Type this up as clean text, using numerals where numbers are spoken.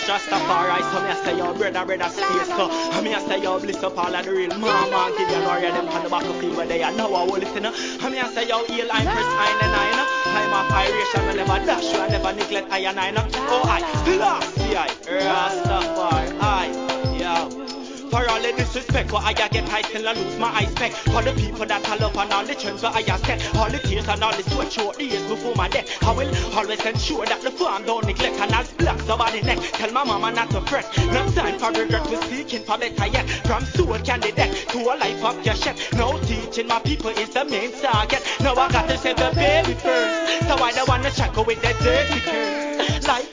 Rastafari, so me I say yo brother space so. I me I say yo bliss up all of the real mama give you warrior them on the battlefield where they are now I will listen. I me I say yo heal I'm first I. I'm of Irish and I never dash you I never neglect I and I. Oh I last I Rastafari I yo. For all the disrespect, what I get, I still lose my eyes spec. For the people that I love and all the trends that I set. All the tears and all the sweat through the years before my death. I will always ensure that the farm don't neglect. And I'll splash somebody neck. Tell my mama not to fret. No time for regret, we're seeking for better yet. From soul candidate to a life of your chef. No teaching my people is the main target. Now I got to save the baby first. So I don't wanna shackle with the dirty curse. Like